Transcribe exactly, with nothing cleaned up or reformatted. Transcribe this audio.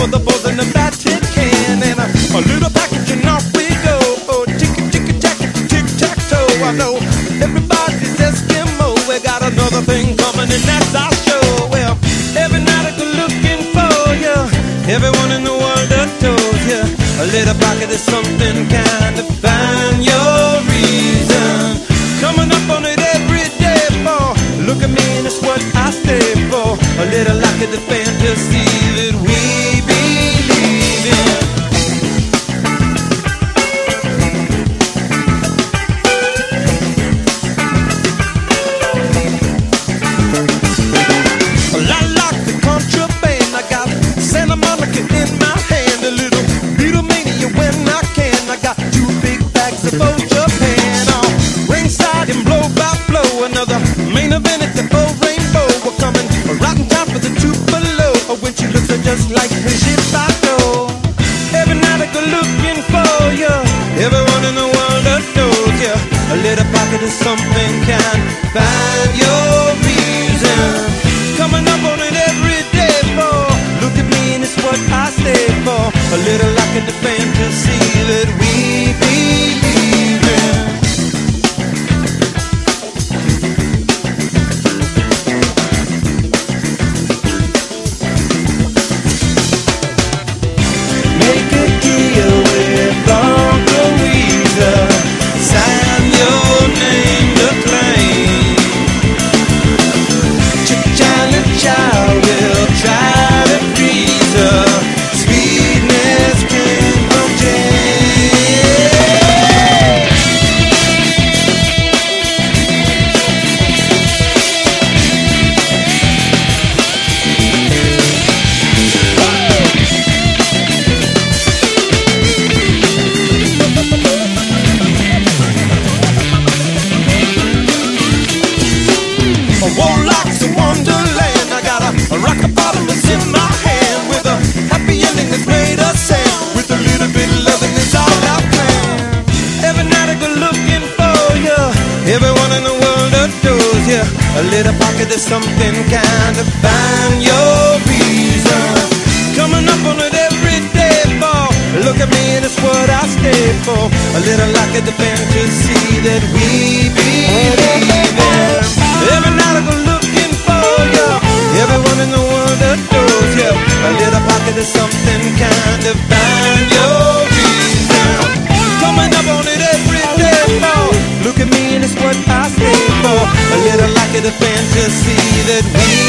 for the balls in the fat tin can. And a, a little package and off we go. Oh, ticky, ticky, tacky, tic-tac-toe. I know everybody's Eskimo. We got another thing coming and that's our show. Well, every night I go looking for you. Everyone in the world adores you. A little pocket is something kind of find your reason. Coming up on it every day for. Look at me and it's what I stay for. A little like the fantasy that we believe in. Well, I like the contraband. I got Santa Monica in my hand. A little Beatlemania when I can. I got two big bags of old Japan. Oh, ringside and blow by blow. Another main event at the old Rainbow. We're coming right in time for the two below. Oh, when she looks just like Brigitte Bardot. Every night I go looking for you. Everyone in the world adores you. A little pocket of something can find your reason. Coming up on it every day for. Look at me and it's what I stay for. A little like the fantasy that we believe in. Make a deal with Uncle Weezer. Sign your name to claim. China child will try to freeze her. Sweetness came from Jane. A warlock's a wonderland. I got a, a rock bottom that's in my hand with a happy ending that's made of sand. With a little bit of loving that's all I plan. Every night I go looking for you. Everyone in the world adores you. A little pocket of something kind of find your reason. Coming up on it every day for. Look at me and it's what I stay for. A little like the fantasy that we believe in. Every night I go looking for you. Everyone in the world adores you. A little pocket of something kind of find your reason. Coming up on it every day for. Look at me and it's what I stay for. A little like the fantasy that we